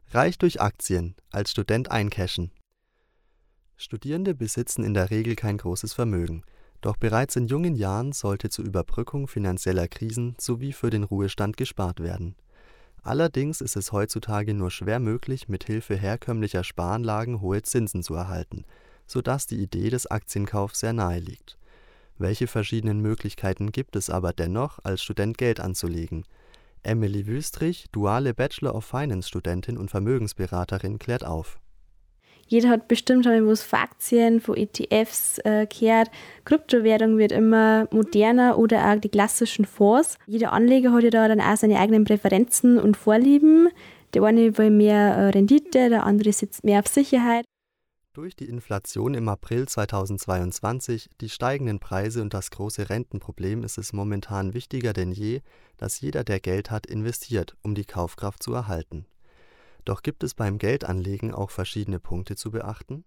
Reich durch Aktien, als Student eincashen. Studierende besitzen in der Regel kein großes Vermögen, doch bereits in jungen Jahren sollte zur Überbrückung finanzieller Krisen sowie für den Ruhestand gespart werden. Allerdings ist es heutzutage nur schwer möglich, mit Hilfe herkömmlicher Sparanlagen hohe Zinsen zu erhalten, sodass die Idee des Aktienkaufs sehr nahe liegt. Welche verschiedenen Möglichkeiten gibt es aber dennoch, als Student Geld anzulegen? Emily Wüstrich, duale Bachelor of Finance-Studentin und Vermögensberaterin, klärt auf. Jeder hat bestimmt schon was von Aktien, von ETFs gehört. Kryptowährung wird immer moderner oder auch die klassischen Fonds. Jeder Anleger hat ja da dann auch seine eigenen Präferenzen und Vorlieben. Der eine will mehr Rendite, der andere setzt mehr auf Sicherheit. Durch die Inflation im April 2022, die steigenden Preise und das große Rentenproblem ist es momentan wichtiger denn je, dass jeder, der Geld hat, investiert, um die Kaufkraft zu erhalten. Doch gibt es beim Geldanlegen auch verschiedene Punkte zu beachten?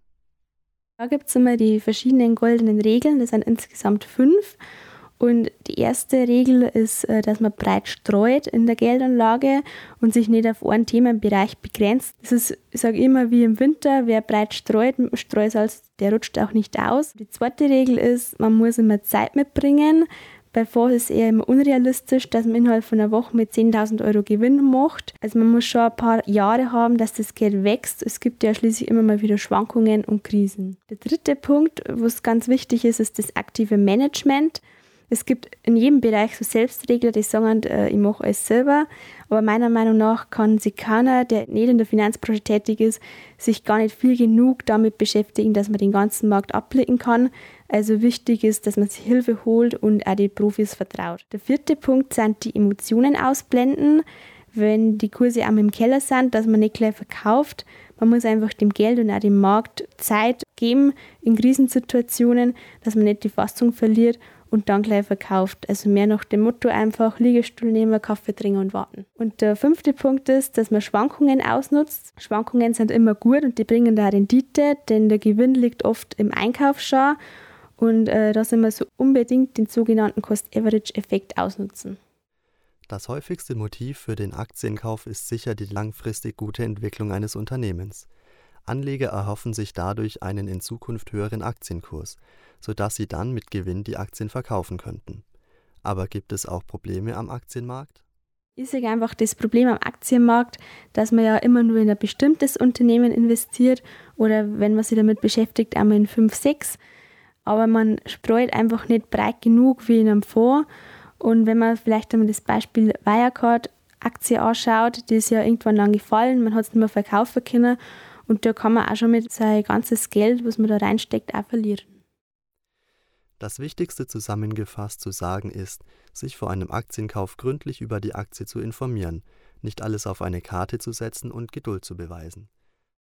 Da gibt es immer die verschiedenen goldenen Regeln, das sind insgesamt 5. Und die erste Regel ist, dass man breit streut in der Geldanlage und sich nicht auf einen Themenbereich begrenzt. Das ist, ich sage immer, wie im Winter, wer breit streut mit dem Streusalz, der rutscht auch nicht aus. Die zweite Regel ist, man muss immer Zeit mitbringen. Bei Fonds ist es eher immer unrealistisch, dass man innerhalb von einer Woche mit 10.000 € Gewinn macht. Also man muss schon ein paar Jahre haben, dass das Geld wächst. Es gibt ja schließlich immer mal wieder Schwankungen und Krisen. Der dritte Punkt, was ganz wichtig ist, ist das aktive Management. Es gibt in jedem Bereich so Selbstregler, die sagen, ich mache alles selber. Aber meiner Meinung nach kann sich keiner, der nicht in der Finanzbranche tätig ist, sich gar nicht viel genug damit beschäftigen, dass man den ganzen Markt abblicken kann. Also wichtig ist, dass man sich Hilfe holt und auch die Profis vertraut. Der vierte Punkt sind die Emotionen ausblenden. Wenn die Kurse auch im Keller sind, dass man nicht gleich verkauft. Man muss einfach dem Geld und auch dem Markt Zeit geben in Krisensituationen, dass man nicht die Fassung verliert und dann gleich verkauft. Also mehr nach dem Motto einfach Liegestuhl nehmen, Kaffee trinken und warten. Und der fünfte Punkt ist, dass man Schwankungen ausnutzt. Schwankungen sind immer gut und die bringen da Rendite, denn der Gewinn liegt oft im Einkauf schon. Und da soll man so unbedingt den sogenannten Cost-Average-Effekt ausnutzen. Das häufigste Motiv für den Aktienkauf ist sicher die langfristig gute Entwicklung eines Unternehmens. Anleger erhoffen sich dadurch einen in Zukunft höheren Aktienkurs, sodass sie dann mit Gewinn die Aktien verkaufen könnten. Aber gibt es auch Probleme am Aktienmarkt? Ich sehe einfach das Problem am Aktienmarkt, dass man ja immer nur in ein bestimmtes Unternehmen investiert oder wenn man sich damit beschäftigt, einmal in 5, 6. Aber man streut einfach nicht breit genug wie in einem Fonds. Und wenn man vielleicht einmal das Beispiel Wirecard-Aktie anschaut, die ist ja irgendwann lang gefallen, man hat es nicht mehr verkaufen können und da kann man auch schon mit sein ganzes Geld, was man da reinsteckt, auch verlieren. Das Wichtigste zusammengefasst zu sagen ist, sich vor einem Aktienkauf gründlich über die Aktie zu informieren, nicht alles auf eine Karte zu setzen und Geduld zu beweisen.